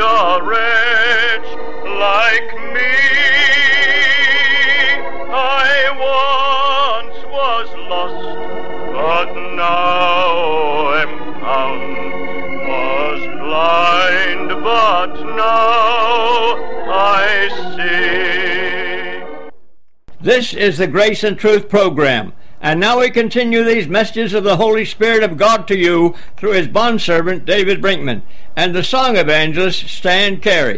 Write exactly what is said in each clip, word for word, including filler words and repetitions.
a wretch like me. I once was lost, but now am found. Was blind, but now I see. This is the Grace and Truth program. And now we continue these messages of the Holy Spirit of God to you through his bondservant David Brinkman and the song evangelist Stan Carey.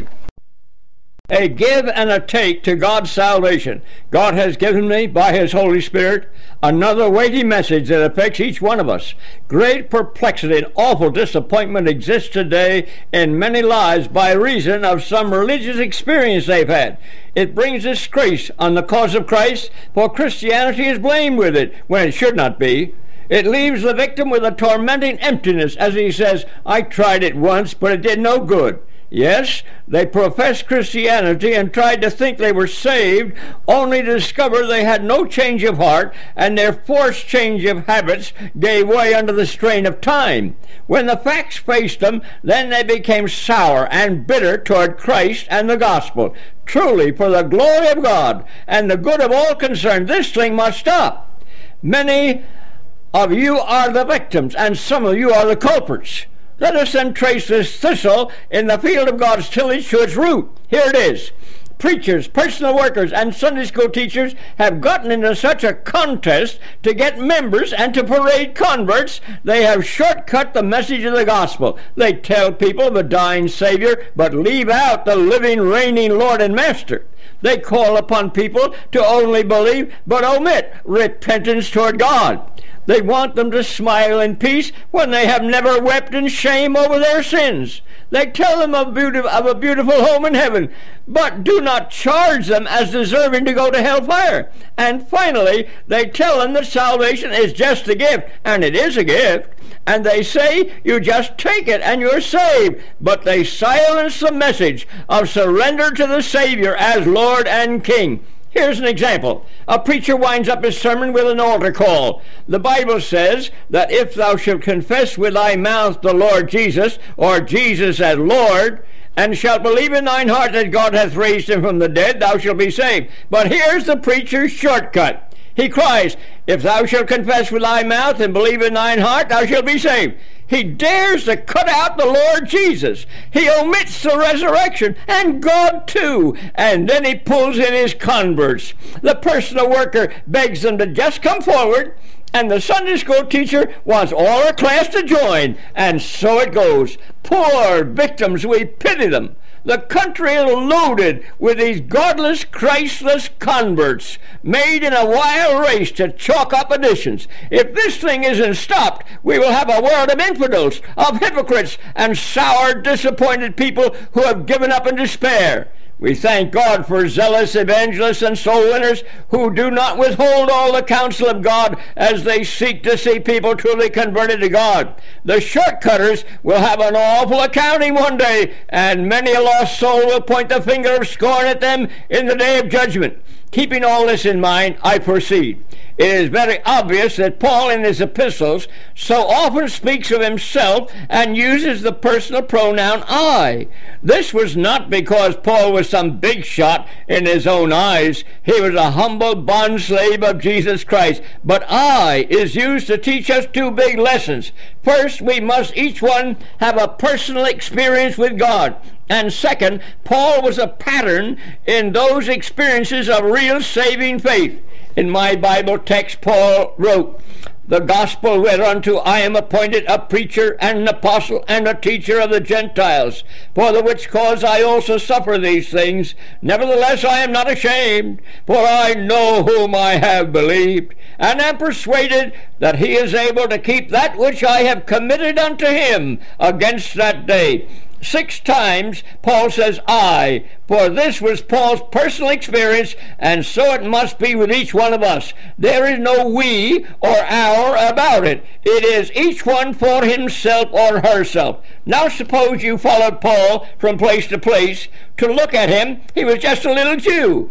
A give and a take to God's salvation. God has given me, by his Holy Spirit, another weighty message that affects each one of us. Great perplexity and awful disappointment exists today in many lives by reason of some religious experience they've had. It brings disgrace on the cause of Christ, for Christianity is blamed with it when it should not be. It leaves the victim with a tormenting emptiness as he says, I tried it once, but it did no good. Yes, they professed Christianity and tried to think they were saved, only to discover they had no change of heart, and their forced change of habits gave way under the strain of time. When the facts faced them, then they became sour and bitter toward Christ and the gospel. Truly, for the glory of God and the good of all concerned, this thing must stop. Many of you are the victims, and some of you are the culprits. Let us then trace this thistle in the field of God's tillage to its root. Here it is. Preachers, personal workers, and Sunday school teachers have gotten into such a contest to get members and to parade converts, they have shortcut the message of the gospel. They tell people of a dying Savior, but leave out the living, reigning Lord and Master. They call upon people to only believe, but omit repentance toward God. They want them to smile in peace when they have never wept in shame over their sins. They tell them of, beauty, of a beautiful home in heaven, but do not charge them as deserving to go to hellfire. And finally, they tell them that salvation is just a gift, and it is a gift. And they say, you just take it and you're saved. But they silence the message of surrender to the Savior as Lord and King. Here's an example. A preacher winds up his sermon with an altar call. The Bible says that if thou shalt confess with thy mouth the Lord Jesus, or Jesus as Lord, and shalt believe in thine heart that God hath raised him from the dead, thou shalt be saved. But here's the preacher's shortcut. He cries, if thou shalt confess with thy mouth and believe in thine heart, thou shalt be saved. He dares to cut out the Lord Jesus. He omits the resurrection and God too. And then he pulls in his converts. The personal worker begs them to just come forward, and the Sunday school teacher wants all her class to join. And so it goes. Poor victims, we pity them. The country is loaded with these godless, Christless converts made in a wild race to chalk up additions. If this thing isn't stopped, we will have a world of infidels, of hypocrites, and sour, disappointed people who have given up in despair. We thank God for zealous evangelists and soul winners who do not withhold all the counsel of God as they seek to see people truly converted to God. The shortcutters will have an awful accounting one day, and many a lost soul will point the finger of scorn at them in the day of judgment. Keeping all this in mind, I proceed. It is very obvious that Paul in his epistles so often speaks of himself and uses the personal pronoun I. This was not because Paul was some big shot in his own eyes. He was a humble bondslave of Jesus Christ. But I is used to teach us two big lessons. First, we must each one have a personal experience with God. And second, Paul was a pattern in those experiences of real saving faith. In my Bible text, Paul wrote, the gospel whereunto I am appointed a preacher and an apostle and a teacher of the Gentiles, for the which cause I also suffer these things. Nevertheless I am not ashamed, for I know whom I have believed, and am persuaded that he is able to keep that which I have committed unto him against that day. Six times Paul says I, for this was Paul's personal experience, and so it must be with each one of us. There is no we or our about it. It is each one for himself or herself. Now suppose you followed Paul from place to place. To look at him, he was just a little Jew.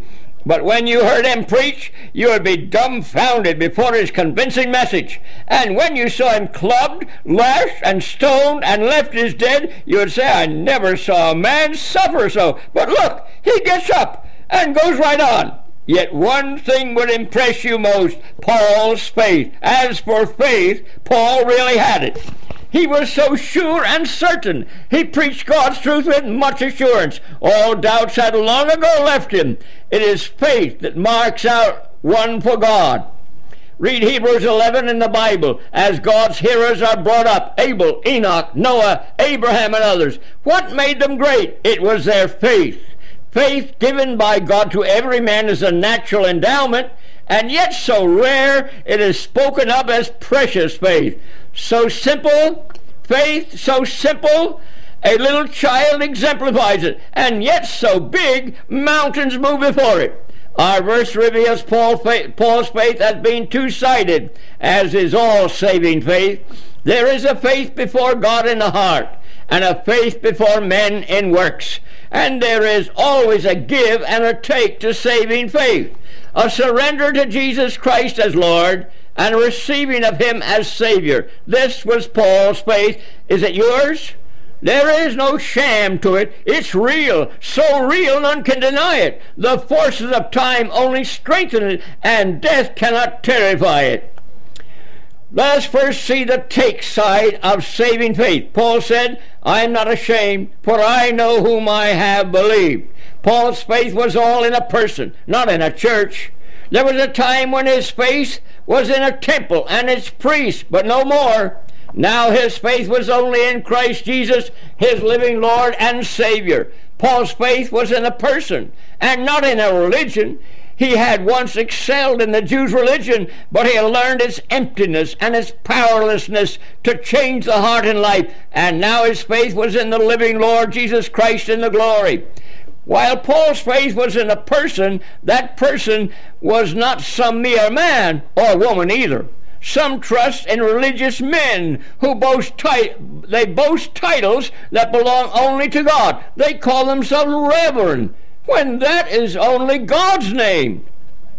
But when you heard him preach, you would be dumbfounded before his convincing message. And when you saw him clubbed, lashed, and stoned, and left as dead, you would say, I never saw a man suffer so. But look, he gets up and goes right on. Yet one thing would impress you most, Paul's faith. As for faith, Paul really had it. He was so sure and certain. He preached God's truth with much assurance. All doubts had long ago left him. It is faith that marks out one for God. Read Hebrews eleven in the Bible as God's heroes are brought up. Abel, Enoch, Noah, Abraham, and others. What made them great? It was their faith. Faith given by God to every man is a natural endowment, and yet so rare it is spoken of as precious faith. So simple, faith so simple, a little child exemplifies it, and yet so big, mountains move before it. Our verse reveals Paul faith, Paul's faith as being two-sided, as is all saving faith. There is a faith before God in the heart, and a faith before men in works. And there is always a give and a take to saving faith. A surrender to Jesus Christ as Lord, and a receiving of him as Savior. This was Paul's faith. Is it yours? There is no sham to it. It's real, so real none can deny it. The forces of time only strengthen it, and death cannot terrify it. Let us first see the take side of saving faith. Paul said, I am not ashamed, for I know whom I have believed. Paul's faith was all in a person, not in a church. There was a time when his faith was in a temple and its priests, but no more. Now his faith was only in Christ Jesus, his living Lord and Savior. Paul's faith was in a person and not in a religion. He had once excelled in the Jews' religion, but he had learned its emptiness and its powerlessness to change the heart and life, and now his faith was in the living Lord Jesus Christ in the glory. While Paul's faith was in a person, that person was not some mere man or woman either. Some trust in religious men who boast ti- they boast titles that belong only to God. They call themselves reverend, when that is only God's name.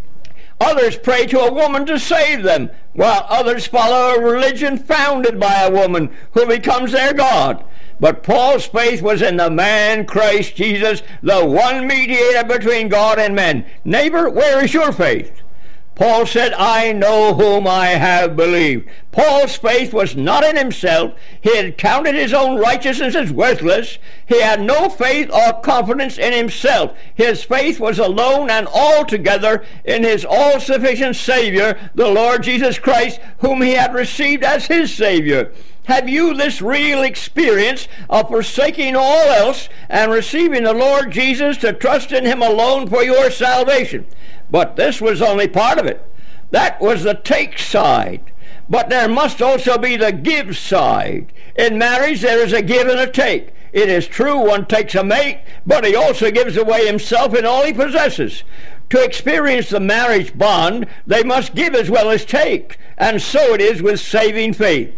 Others pray to a woman to save them, while others follow a religion founded by a woman who becomes their God. But Paul's faith was in the man Christ Jesus, the one mediator between God and men. Neighbor, where is your faith? Paul said, I know whom I have believed. Paul's faith was not in himself. He had counted his own righteousness as worthless. He had no faith or confidence in himself. His faith was alone and altogether in his all-sufficient Savior, the Lord Jesus Christ, whom he had received as his Savior. Have you this real experience of forsaking all else and receiving the Lord Jesus to trust in him alone for your salvation? But this was only part of it. That was the take side. But there must also be the give side. In marriage there is a give and a take. It is true one takes a mate, but he also gives away himself and all he possesses. To experience the marriage bond, they must give as well as take. And so it is with saving faith.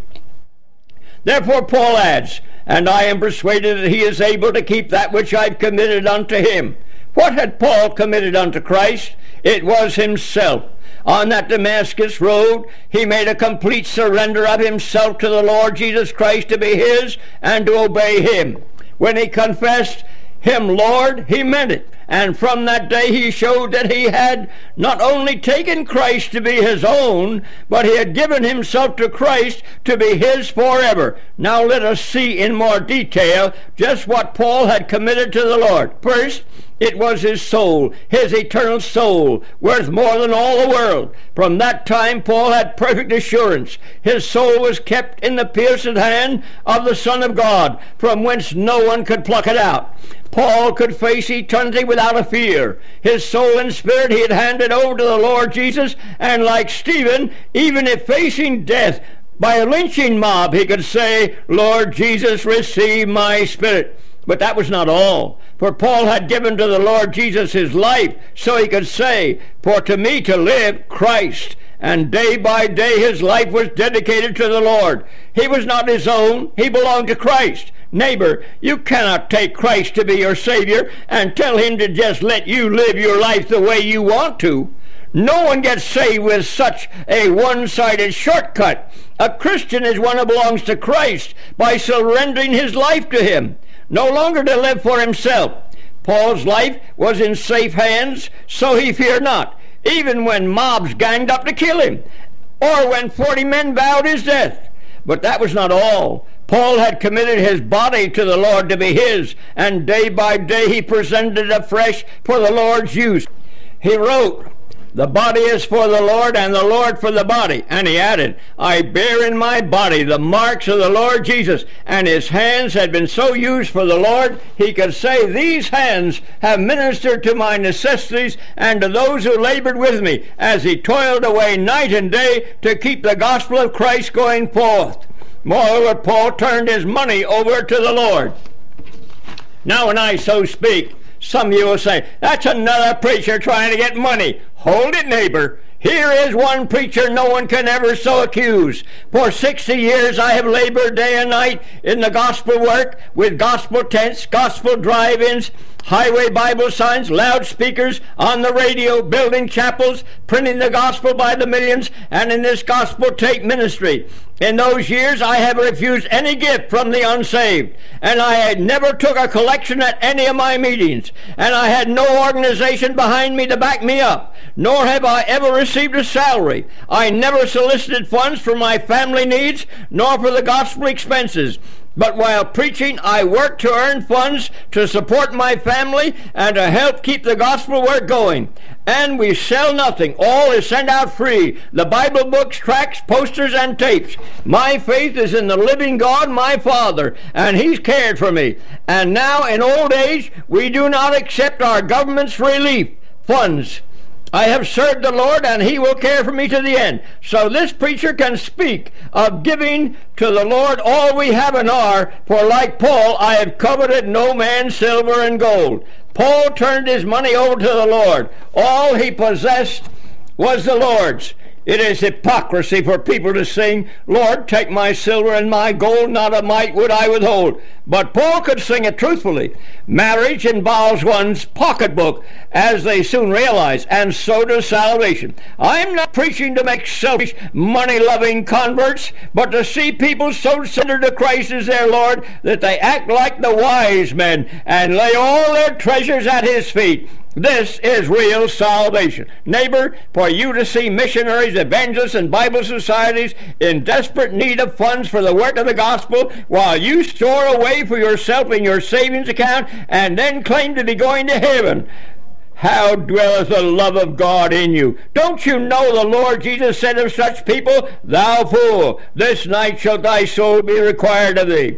Therefore Paul adds, and I am persuaded that he is able to keep that which I've committed unto him. What had Paul committed unto Christ? It was himself. On that Damascus road, he made a complete surrender of himself to the Lord Jesus Christ to be his and to obey him. When he confessed him Lord, he meant it. And from that day he showed that he had not only taken Christ to be his own, but he had given himself to Christ to be his forever. Now let us see in more detail just what Paul had committed to the Lord. First, it was his soul, his eternal soul, worth more than all the world. From that time Paul had perfect assurance. His soul was kept in the pierced hand of the Son of God, from whence no one could pluck it out. Paul could face eternity without a fear. His soul and spirit he had handed over to the Lord Jesus, and like Stephen, even if facing death by a lynching mob, he could say, Lord Jesus, receive my spirit. But that was not all. For Paul had given to the Lord Jesus his life, so he could say, for to me to live, Christ. And day by day his life was dedicated to the Lord. He was not his own. He belonged to Christ. Neighbor, you cannot take Christ to be your Savior and tell him to just let you live your life the way you want to. No one gets saved with such a one-sided shortcut. A Christian is one who belongs to Christ by surrendering his life to him, no longer to live for himself. Paul's life was in safe hands, so he feared not, even when mobs ganged up to kill him, or when forty men vowed his death. But that was not all. Paul had committed his body to the Lord to be his, and day by day he presented it afresh for the Lord's use. He wrote, "The body is for the Lord, and the Lord for the body." And he added, "I bear in my body the marks of the Lord Jesus." And his hands had been so used for the Lord, he could say, "These hands have ministered to my necessities and to those who labored with me," as he toiled away night and day to keep the gospel of Christ going forth. Moreover, Paul turned his money over to the Lord. Now, when I so speak, some of you will say, "That's another preacher trying to get money." Hold it, neighbor. Here is one preacher no one can ever so accuse. For sixty years I have labored day and night in the gospel work with gospel tents, gospel drive-ins, highway Bible signs, loudspeakers, on the radio, building chapels, printing the gospel by the millions, and in this gospel tape ministry. In those years I have refused any gift from the unsaved, and I had never took a collection at any of my meetings, and I had no organization behind me to back me up, nor have I ever received a salary. I never solicited funds for my family needs, nor for the gospel expenses. But while preaching, I worked to earn funds to support my family and to help keep the gospel work going. And we sell nothing. All is sent out free. The Bible books, tracts, posters, and tapes. My faith is in the living God, my Father, and he's cared for me. And now, in old age, we do not accept our government's relief funds. I have served the Lord, and he will care for me to the end. So this preacher can speak of giving to the Lord all we have and are, for like Paul, I have coveted no man's silver and gold. Paul turned his money over to the Lord. All he possessed was the Lord's. It is hypocrisy for people to sing, "Lord, take my silver and my gold, not a mite would I withhold." But Paul could sing it truthfully. Marriage involves one's pocketbook, as they soon realize, and so does salvation. I'm not preaching to make selfish, money-loving converts, but to see people so centered to Christ as their Lord that they act like the wise men and lay all their treasures at his feet. This is real salvation. Neighbor, for you to see missionaries, evangelists, and Bible societies in desperate need of funds for the work of the gospel, while you store away for yourself in your savings account and then claim to be going to heaven. How dwelleth the love of God in you? Don't you know the Lord Jesus said of such people, "Thou fool, this night shall thy soul be required of thee"?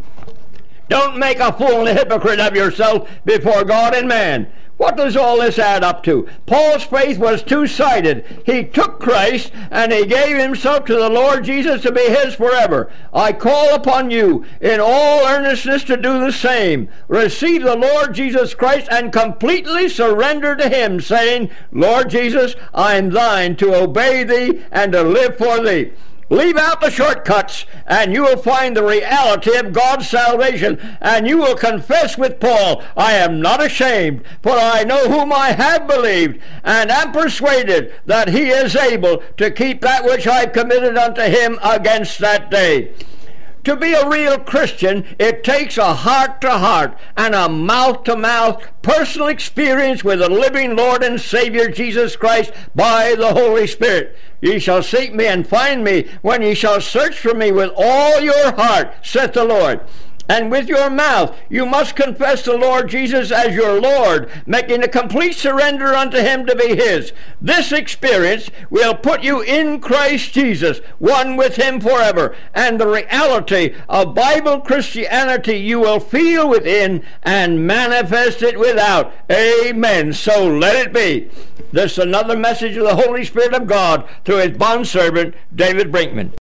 Don't make a fool and a hypocrite of yourself before God and man. What does all this add up to? Paul's faith was two-sided. He took Christ and he gave himself to the Lord Jesus to be his forever. I call upon you in all earnestness to do the same. Receive the Lord Jesus Christ and completely surrender to him, saying, "Lord Jesus, I am thine to obey thee and to live for thee." Leave out the shortcuts, and you will find the reality of God's salvation, and you will confess with Paul, "I am not ashamed, for I know whom I have believed, and am persuaded that he is able to keep that which I committed unto him against that day." To be a real Christian, it takes a heart-to-heart and a mouth-to-mouth personal experience with the living Lord and Savior Jesus Christ by the Holy Spirit. "Ye shall seek me and find me when ye shall search for me with all your heart, saith the Lord." And with your mouth you must confess the Lord Jesus as your Lord, making a complete surrender unto him to be his. This experience will put you in Christ Jesus, one with him forever, and the reality of Bible Christianity you will feel within and manifest it without. Amen. So let it be. This is another message of the Holy Spirit of God through his bondservant, David Brinkman.